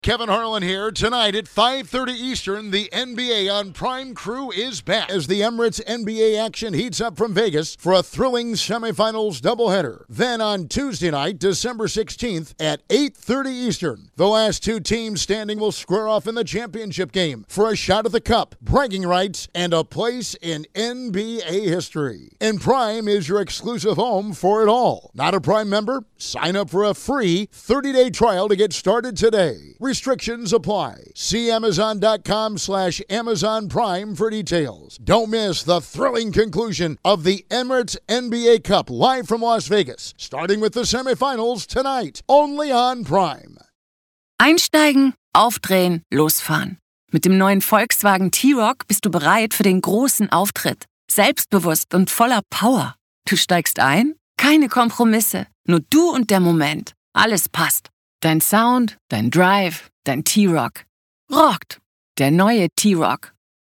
Kevin Harlan here. Tonight at 5:30 Eastern, the NBA on Prime Crew is back as the Emirates NBA action heats up from Vegas for a thrilling semifinals doubleheader. Then on Tuesday night, December 16th at 8:30 Eastern, the last two teams standing will square off in the championship game for a shot at the cup, bragging rights, and a place in NBA history. And Prime is your exclusive home for it all. Not a Prime member? Sign up for a free 30-day trial to get started today. Restrictions apply. See Amazon.com/Amazon Prime for details. Don't miss the thrilling conclusion of the Emirates NBA Cup live from Las Vegas, starting with the semifinals tonight, only on Prime. Einsteigen, aufdrehen, losfahren. Mit dem neuen Volkswagen T-Roc bist du bereit für den großen Auftritt. Selbstbewusst und voller Power. Du steigst ein? Keine Kompromisse. Nur du und der Moment. Alles passt. Dein Sound, dein Drive, dein T-Roc. Rockt. Der neue T-Roc.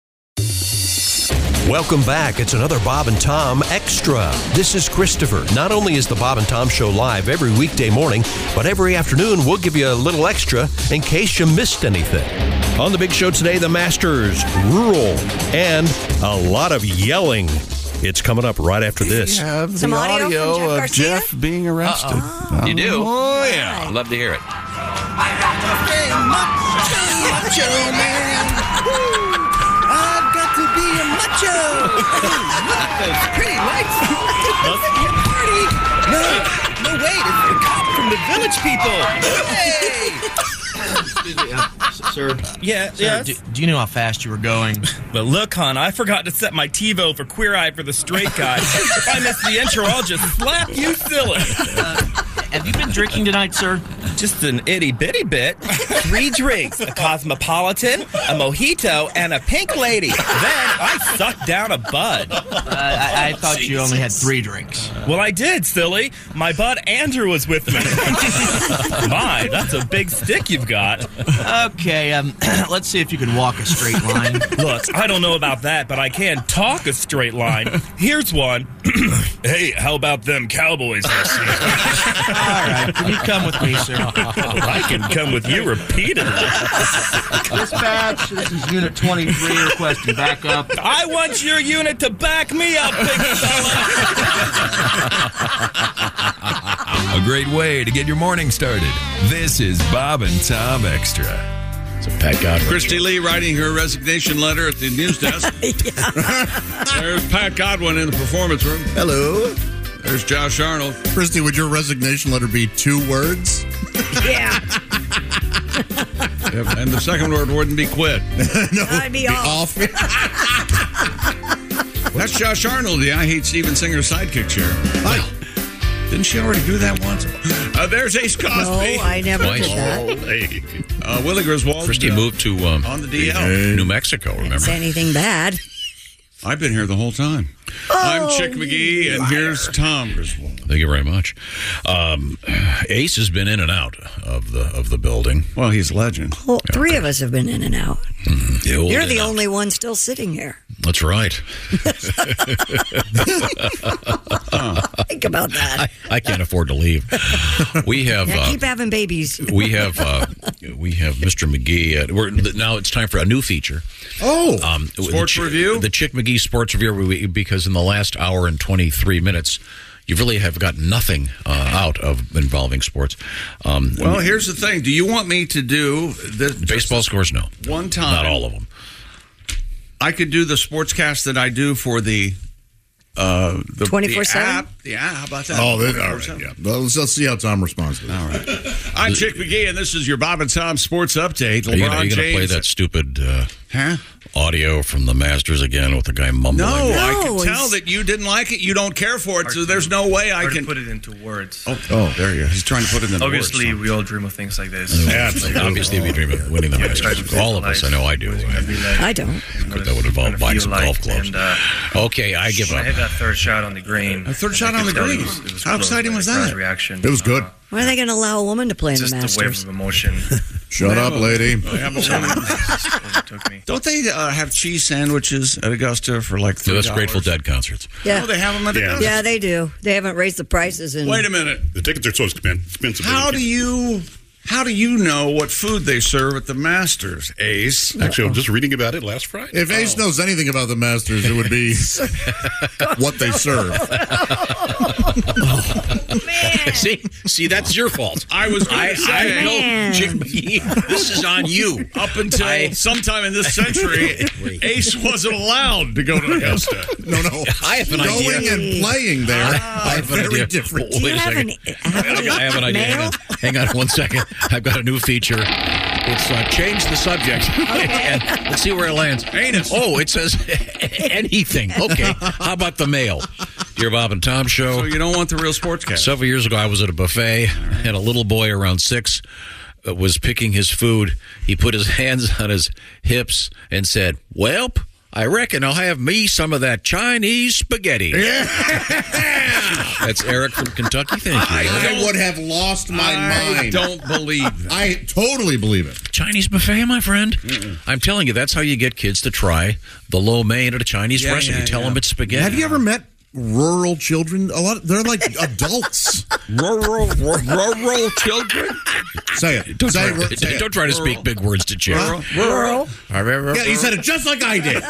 Welcome back. It's another Bob and Tom Extra. This is Christopher. Not only is the Bob and Tom Show live every weekday morning, but every afternoon we'll give you a little extra in case you missed anything. On the big show today, the Masters, Rural, and a lot of yelling. It's coming up right after this. We have the audio of Jeff being arrested. You do? Oh, yeah. I'd love to hear it. I got to be macho man. I've got to be a macho. Look at those pretty lights. Must be a party. No, wait, it's the cop from the Village People. Hey! Excuse me, sir. Yeah, Sir, yes? do you know how fast you were going? But look, hon, I forgot to set my TiVo for Queer Eye for the Straight Guy. If I miss the intro, I'll just slap you silly. Have you been drinking tonight, sir? Just an itty-bitty bit. 3 drinks, a Cosmopolitan, a Mojito, and a Pink Lady. Then I sucked down a bud. I thought you only had 3 drinks. Well, I did, silly. My bud Andrew was with me. My, that's a big stick you've got. Okay, let's see if you can walk a straight line. Look, I don't know about that, but I can talk a straight line. Here's one. Hey, how about them Cowboys this year? All right, can you come with me, sir? I can come with you repeatedly. Dispatch, this is Unit 23 requesting backup. I want your unit to back me up, big fella. A great way to get your morning started. This is Bob and Tom Extra. So Pat Godwin. Christy Lee writing her resignation letter at the news desk. There's Pat Godwin in the performance room. Hello. There's Josh Arnold. Christy, would your resignation letter be 2 words? Yeah. Yep, and the second word wouldn't be quit. No, I'd be off. That's Josh Arnold, the I Hate Steven Singer sidekick chair. Hi. Didn't she already do that once? There's Ace Cosby. No, I never did that. Hey. Willie Griswold. Christy moved to on the DL. New Mexico, remember? Didn't say anything bad. I've been here the whole time. I'm Chick McGee, and here's Tom Griswold. Thank you very much. Ace has been in and out of the building. Well, he's a legend. Well, 3 of us have been in and out. Mm-hmm. You're the only one still sitting here. That's right. Think about that. I can't afford to leave. We have keep having babies. we have Mr. McGee. Now it's time for a new feature. Oh, sports review. The Chick McGee Sports Review, because in the last hour and 23 minutes, you really have got nothing out of involving sports. Well, here's the thing. Do you want me to do this? Baseball scores? No. One time. Not all of them. I could do the sportscast that I do for the 24/7 app. Yeah, how about that? Oh, all right. Yeah. Well, let's see how Tom responds to that. All right. I'm Chick McGee, and this is your Bob and Tom Sports Update. Are you going to play that stupid audio from the Masters again with the guy mumbling? No, I can tell that you didn't like it. You don't care for it, so there's no way I can put it into words. Oh, there you go. He's trying to put it into words. Obviously, we all dream of things like this. Obviously, we dream of winning the Masters. All of us. I know I do. I don't. That would involve buying some golf clubs. Okay, I give up. I hit that third shot on the green. A third shot on the green? How exciting was that? Reaction. It was good. Why are they going to allow a woman to play in the Just Masters? a wave of emotion. Shut up, lady. Don't they have cheese sandwiches at Augusta for like $3? Yeah, that's Grateful Dead concerts. Yeah. Oh, they have them at Augusta? Yeah, they do. They haven't raised the prices. Wait a minute. The tickets are so expensive. How do you How do you know what food they serve at the Masters, Ace? Actually, I'm just reading about it last Friday. If Ace knows anything about the Masters, it would be what they serve. See, that's your fault. I was going to say, know, Jimmy, this is on you. Up until sometime in this century, Ace wasn't allowed to go to Augusta. No. I have an idea. Going and playing there I are have an very idea. different. Do you have I have an idea. Hang on 1 second. I've got a new feature. It's change the subject. And let's see where it lands. Anus. Oh, it says anything. Okay. How about the mail? Dear Bob and Tom Show. So you don't want the Real Sportscast. Several years ago, I was at a buffet, and a little boy around 6 was picking his food. He put his hands on his hips and said, "Welp, I reckon I'll have me some of that Chinese spaghetti." Yeah. That's Eric from Kentucky. Thank you. I would have lost my mind. I don't believe that. I totally believe it. Chinese buffet, my friend. I'm telling you, that's how you get kids to try the lo mein at a Chinese restaurant. You tell them it's spaghetti. Have you ever met rural children? They're like adults. Rural children? Say it. Don't try to speak big words to children. Rural. Yeah, you said it just like I did.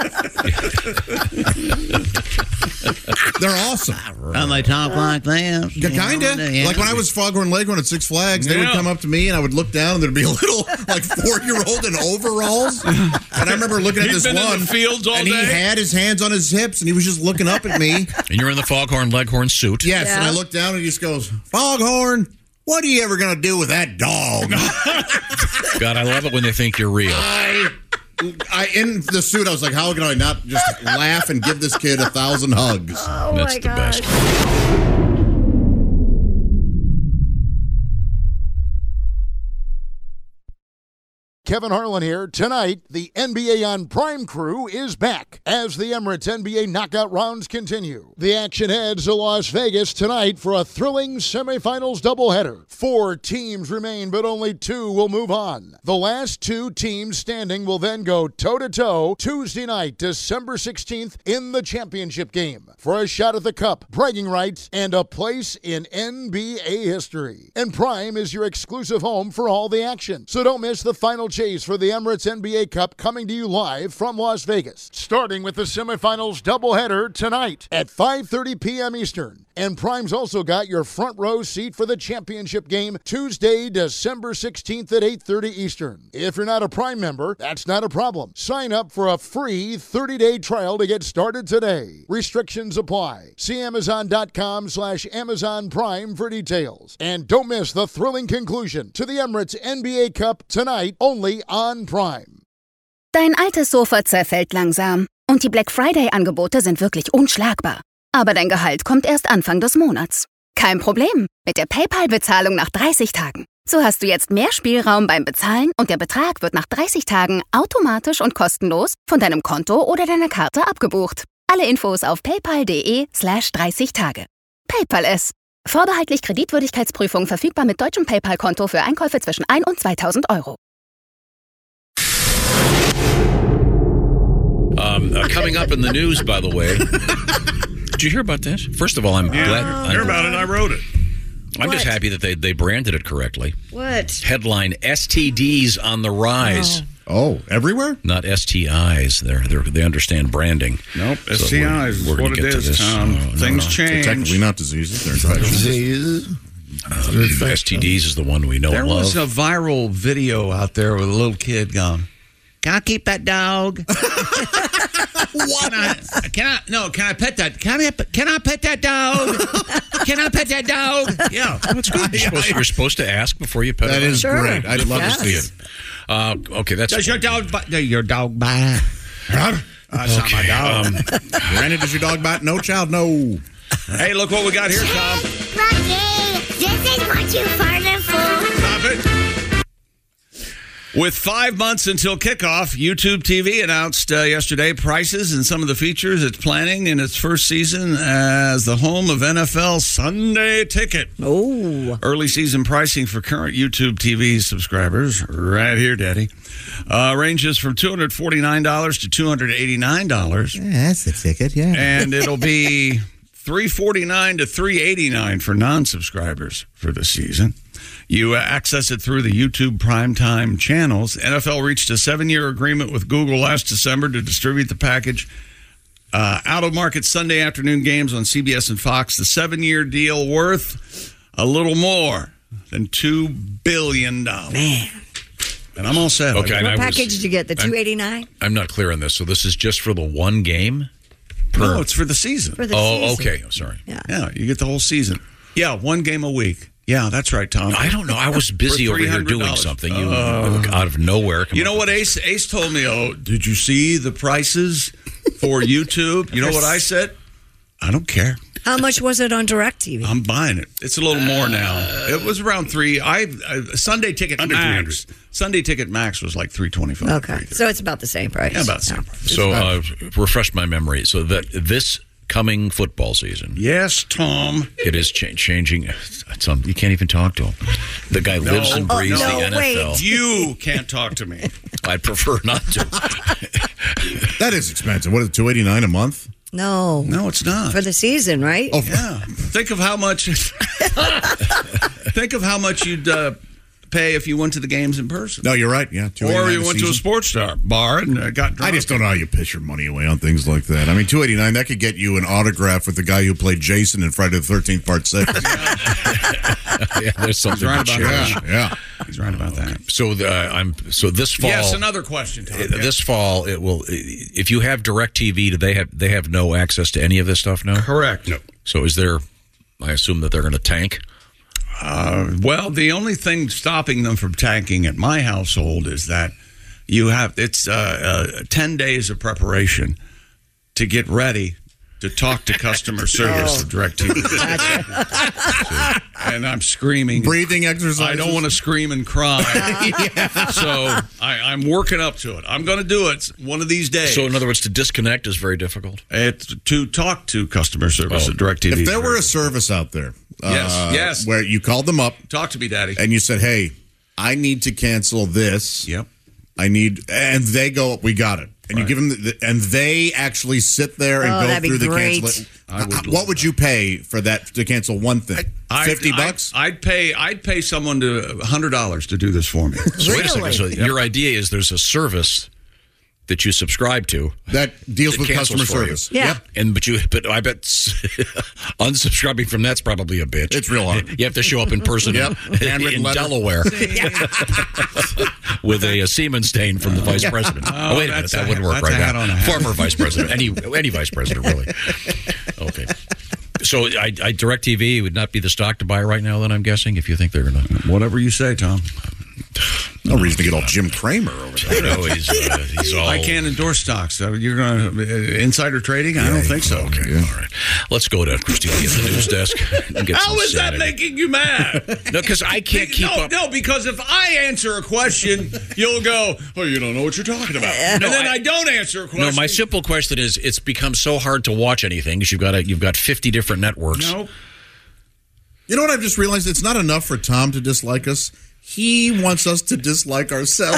They're awesome. And they talk like that. Kind of. Like when I was Foghorn Leghorn at Six Flags, they would come up to me and I would look down and there'd be a little like 4-year-old in overalls. And I remember looking at this been one in the fields all and day? he had his hands on his hips and he was just looking up at me. And you're in the Foghorn Leghorn suit. Yes, and I looked down and he just goes, "Foghorn, what are you ever going to do with that dog?" God, I love it when they think you're real. I in the suit, I was like, how can I not just laugh and give this kid 1,000 hugs? Oh, That's my the gosh. best. Kevin Harlan here. Tonight, the NBA on Prime crew is back as the Emirates NBA knockout rounds continue. The action heads to Las Vegas tonight for a thrilling semifinals doubleheader. 4 teams remain, but only 2 will move on. The last 2 teams standing will then go toe-to-toe Tuesday night, December 16th, in the championship game for a shot at the cup, bragging rights, and a place in NBA history. And Prime is your exclusive home for all the action. So don't miss the final chase for the Emirates NBA Cup, coming to you live from Las Vegas, starting with the semifinals doubleheader tonight at 5:30 p.m. Eastern. And Prime's also got your front row seat for the championship game Tuesday, December 16th at 8:30 Eastern. If you're not a Prime member, that's not a problem. Sign up for a free 30-day trial to get started today. Restrictions apply. See Amazon.com/Amazon Prime for details. And don't miss the thrilling conclusion to the Emirates NBA Cup tonight, only on Prime. Dein altes Sofa zerfällt langsam und die Black Friday-Angebote sind wirklich unschlagbar. Aber dein Gehalt kommt erst Anfang des Monats. Kein Problem, mit der PayPal-Bezahlung nach 30 Tagen. So hast du jetzt mehr Spielraum beim Bezahlen und der Betrag wird nach 30 Tagen automatisch und kostenlos von deinem Konto oder deiner Karte abgebucht. Alle Infos auf paypal.de/30 Tage. PayPal es. Vorbehaltlich Kreditwürdigkeitsprüfung verfügbar mit deutschem PayPal-Konto für Einkäufe zwischen 1 und 2.000 Euro. Coming up in the news, by the way. Did you hear about this? First of all, I'm glad. I heard about it. I wrote it. I'm just happy that they branded it correctly. What? Headline: STDs on the rise. Oh, everywhere? Not STIs. They understand branding. Nope, So STIs is we're what gonna it get to is, this. Tom. Things change. They're technically not diseases. They're infections. STDs is the one we know There and love. was a viral video out there with a little kid going, "Can I keep that dog? Can I pet that? Can I pet that dog? Can I pet that dog?" Yeah, that's good. You're supposed to ask before you pet That it. is great. I'd love to see it. Okay, that's Does your dog bite? Your dog bite? That's not my dog. Granted, does your dog bite? No, child, no. Hey, look what we got here, Tom. Rocky, this is what you farted for. Stop it. With 5 months until kickoff, YouTube TV announced yesterday prices and some of the features it's planning in its first season as the home of NFL Sunday Ticket. Oh. Early season pricing for current YouTube TV subscribers, right here, Daddy, ranges from $249 to $289. Yeah, that's the ticket, yeah. And it'll be $349 to $389 for non-subscribers for the season. You access it through the YouTube Primetime channels. NFL reached a 7-year agreement with Google last December to distribute the package. Out-of-market Sunday afternoon games on CBS and Fox. The 7-year deal worth a little more than $2 billion. Man. And I'm all set. Okay, what package did you get? The $289? I'm not clear on this. So this is just for the one game? No, it's for the season. For the season. Okay. I'm sorry. Yeah, you get the whole season. Yeah, one game a week. Yeah, that's right, Tom. I don't know. I was busy over here doing something. You out of nowhere. You know what Ace told me? Oh, did you see the prices for YouTube? You know what I said? I don't care. How much was it on DirecTV? I'm buying it. It's a little more now. It was around $3. Sunday Ticket Under Max. Sunday Ticket Max was like $325. Okay, so it's about the same price. Yeah, about the same price. So refresh my memory. So that this coming football season. Yes, Tom. It is changing. You can't even talk to him. The guy lives and breathes the NFL. Wait. You can't talk to me. I'd prefer not to. That is expensive. What is it, $289 a month? No, it's not. For the season, right? Oh, yeah. Think of how much. Think of how much you'd pay if you went to the games in person. No, you're right. Yeah, or you went to a sports bar and got drunk. I just don't know how you piss your money away on things like that. I mean, $289, that could get you an autograph with the guy who played Jason in Friday the 13th Part 6. Yeah, there's something right about that. Yeah, he's right about that. So so this fall. Yes, another question, Tom. This fall, it will. If you have DirecTV, do they have no access to any of this stuff now? Correct. No. So is there? I assume that they're going to tank. Well, the only thing stopping them from tanking at my household is that it's 10 days of preparation to get ready to talk to customer service of DirecTV. And I'm screaming. Breathing exercises. I don't want to scream and cry. So I'm working up to it. I'm going to do it one of these days. So in other words, to disconnect is very difficult? To talk to customer service at DirecTV. If there were a service out there yes, where you called them up. Talk to me, Daddy. And you said, hey, I need to cancel this. Yep. And they go, we got it. And you give them, and they actually sit there and go through the cancel. What would you pay for that to cancel one thing? $50? I'd pay someone $100 to do this for me. So wait a second. So your idea is there's a service that you subscribe to that deals with customer service. Yeah. Yep. But I bet unsubscribing from that's probably a bitch. It's real hard. You have to show up in person in Delaware with a semen stain from the vice president. Oh, wait a minute, that wouldn't work right now. Former vice president, any vice president, really. Okay. So DirecTV would not be the stock to buy right now, then, I'm guessing, if you think they're going to. Whatever you say, Tom. No reason to get all Jim Cramer over there. I know he's all. I can't endorse stocks. So you're going to insider trading? I don't think so. Okay, all right. Let's go to Christina at the news desk. And get How some is sanity. that making you mad? No, because I can't keep up. No, because if I answer a question, you'll go, "Oh, you don't know what you're talking about," and then I don't answer a question. No, my simple question is: it's become so hard to watch anything because you've got 50 different networks. No. You know what I've just realized? It's not enough for Tom to dislike us. He wants us to dislike ourselves.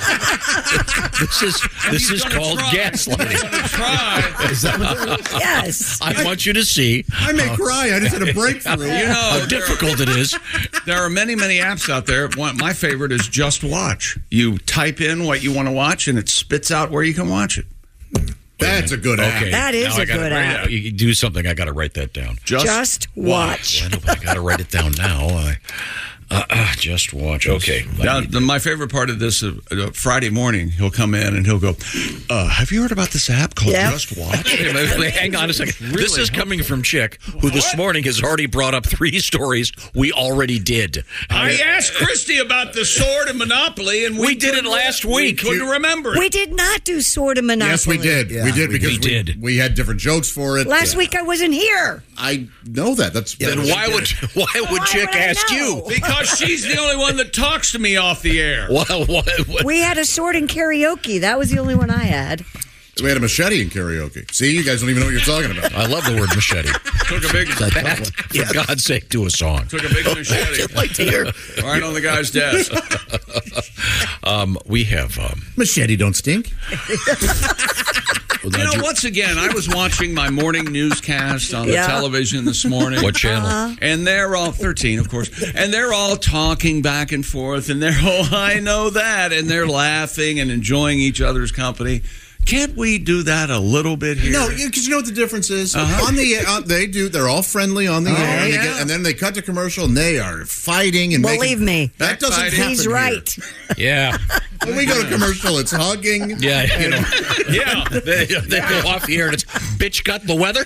This is called gaslighting. Is that what Yes. I want you to see. I may cry. I just had a breakthrough. You know how difficult it is. There are many, many apps out there. My favorite is Just Watch. You type in what you want to watch, and it spits out where you can watch it. That's a good app. Okay. That is a good app. You do something. I got to write that down. Just watch. I got to write it down now. Just watch. Okay. Now, my favorite part of this, Friday morning, he'll come in and he'll go, have you heard about this app called Just Watch? Hang on a second. This is coming from Chick, who this morning has already brought up 3 stories we already did. I asked Christy about the sword and Monopoly, and we did it last week. Couldn't remember it. We did not do sword and Monopoly. Yes, we did. Yeah. We did because we had different jokes for it. Last week I wasn't here. I know that. Then why would Chick ask you? Because she's the only one that talks to me off the air. What? We had a sword in karaoke. That was the only one I had. We had a machete in karaoke. See, you guys don't even know what you're talking about. I love the word machete. Took a big For God's sake, do a song. Took a big machete. I'd like to hear. Right on the guy's desk. We have machete don't stink. once again, I was watching my morning newscast on the television this morning. What channel? And they're all 13, of course. And they're all talking back and forth, and they're, I know that, and they're laughing and enjoying each other's company. Can't we do that a little bit here? No, because you know what the difference is? On the they're all friendly on the air, and then they cut to commercial, and they are fighting and believe me, that doesn't happen. He's right. Yeah. When we go to commercial, it's hugging. Yeah, they go off the air and it's bitch got the weather.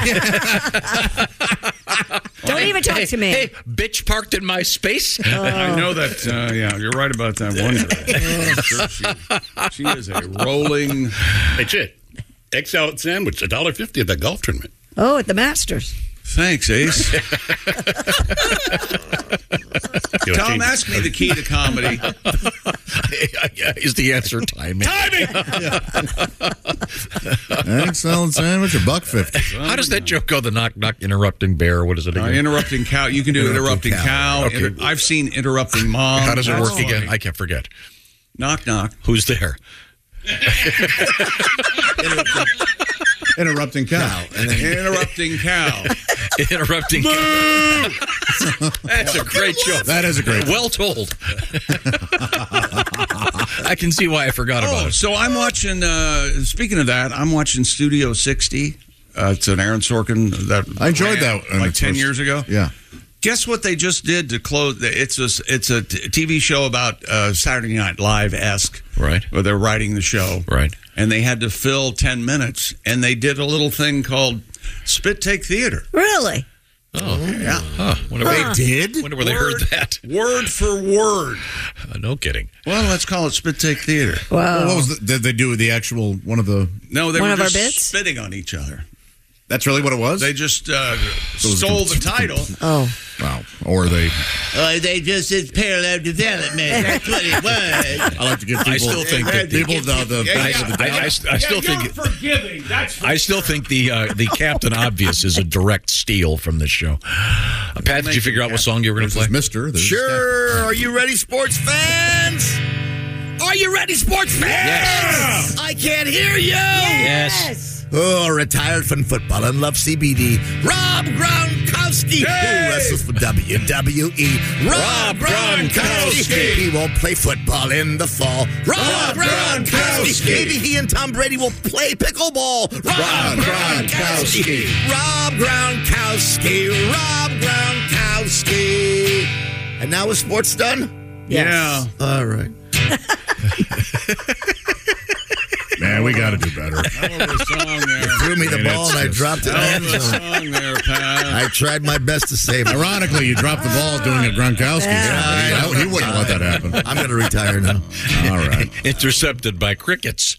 Don't even talk to me. Hey, bitch parked in my space. I know that. You're right about that one. She is a rolling. Hey, Chick, egg salad sandwich, $1.50 at the golf tournament. Oh, at the Masters. Thanks, Ace. Tom, ask me the key to comedy. Is the answer timing? Egg salad sandwich, $1.50. How does that joke go? The knock interrupting bear. What is it again? Interrupting cow. You can do interrupting cow. Okay. I've seen interrupting mom. How does it work funny. again? I can't forget. Knock knock. Who's there? Interrupting cow. Interrupting cow. Interrupting cow. That's a great joke. That is a great joke. Well told. I can see why I forgot about it. So I'm watching, speaking of that, I'm watching Studio 60. It's an Aaron Sorkin that I enjoyed that like 10 years ago. Yeah. Guess what they just did to close? It's a TV show about Saturday Night Live-esque. Right. Where they're writing the show. Right. And they had to fill 10 minutes, and they did a little thing called Spit Take Theater. Really? Oh, yeah. They did? Wonder where they heard that. Word for word. No kidding. Well, let's call it Spit Take Theater. Wow. Well, what was did they do the actual one of the? No, they one were of our just bits? spitting on each other. That's really what it was? They just stole the title. Oh. Wow. Or they... they just did parallel development. That's what it was. I like to give people... I still think that people the benefit of the doubt. I still think... forgiving. That's I still think the Captain Obvious is a direct steal from this show. Pat, did you figure out what song you were going to play? Sure. Are you ready, sports fans? Are you ready, sports fans? Yes. I can't hear you. Yes. Oh, retired from football and love CBD. Rob Gronkowski, who wrestles for WWE. Rob Gronkowski. He won't play football in the fall. Rob Gronkowski. Maybe he and Tom Brady will play pickleball. Rob Gronkowski. Rob Gronkowski. Rob Gronkowski. And now is sports done? Yes. Yeah. All right. Man, we got to do better. Threw me the ball and I dropped it. I tried my best to save it. Ironically, you dropped the ball doing a Gronkowski. Yeah, he wouldn't let that happen. I'm going to retire now. All right. Intercepted by crickets.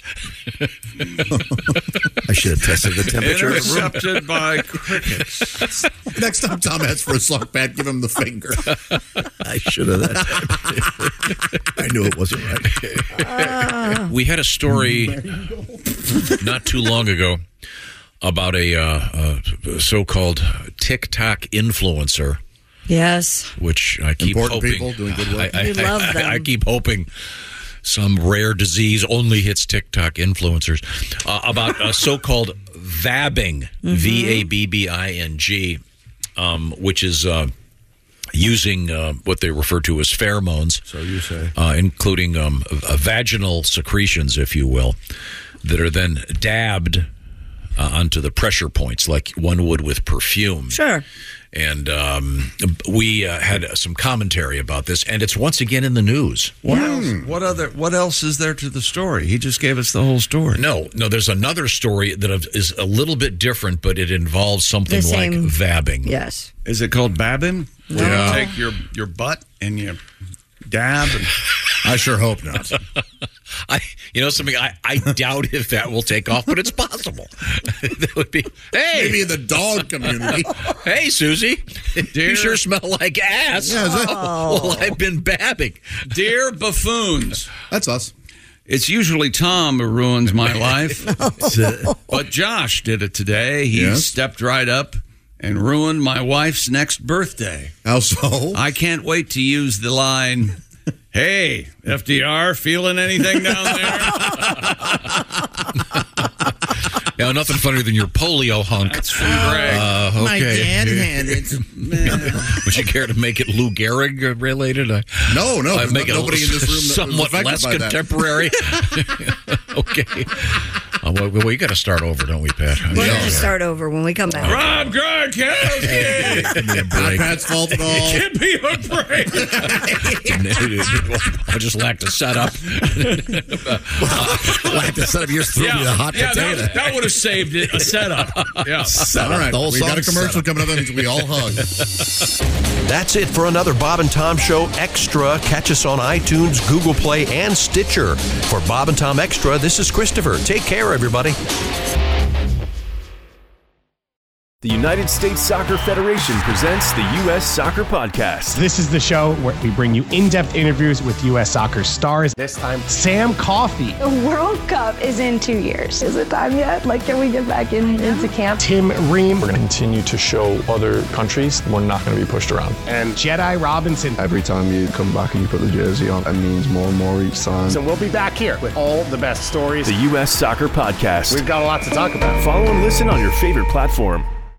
I should have tested the temperature. Intercepted by crickets. Next time Tom asks for a sock bat, give him the finger. I should have that time. I knew it wasn't right. We had a story not too long ago about a so-called TikTok influencer. Yes. Which I keep Important hoping. people doing good work. We love them. I keep hoping some rare disease only hits TikTok influencers. About a so-called vabbing, VABBING, which is using what they refer to as pheromones. So you say. Including vaginal secretions, if you will, that are then dabbed onto the pressure points like one would with perfume. Sure. And we had some commentary about this, and it's once again in the news. What else is there to the story? He just gave us the whole story. No, there's another story that is a little bit different, but it involves something like vabbing. Yes. Is it called babbing? No. Where you take your butt and you dab? I sure hope not. I doubt if that will take off, but it's possible. That would be, hey. Maybe in the dog community. Hey, Susie, you sure smell like ass. Yeah, well, I've been babbing. Dear buffoons. That's us. It's usually Tom who ruins my life. But Josh did it today. He stepped right up and ruined my wife's next birthday. How so? I can't wait to use the line, hey, FDR, feeling anything down there? Yeah, nothing funnier than your polio hunk. That's from Greg. Okay. My dad had it. Would you care to make it Lou Gehrig related? No. I'd make it nobody in this room that somewhat was less affected by contemporary. Okay. We got to start over, don't we, Pat? We're going to start over when we come back. Rob Gronkowski. Give me a break. Pat's fault at all. Give me a break. I just lacked a setup. Lacked a setup. You just threw me a hot potato. That would have saved it. A setup. Yeah. All right. We got a commercial coming up. That means we all hug. That's it for another Bob and Tom Show Extra. Catch us on iTunes, Google Play, and Stitcher. For Bob and Tom Extra, this is Christopher. Take care, everybody. The United States Soccer Federation presents the U.S. Soccer Podcast. This is the show where we bring you in-depth interviews with U.S. soccer stars. This time, Sam Coffey. The World Cup is in 2 years. Is it time yet? Can we get back into camp? Tim Ream. We're going to continue to show other countries we're not going to be pushed around. And Jedi Robinson. Every time you come back and you put the jersey on, it means more and more each time. So we'll be back here with all the best stories. The U.S. Soccer Podcast. We've got a lot to talk about. Follow and listen on your favorite platform.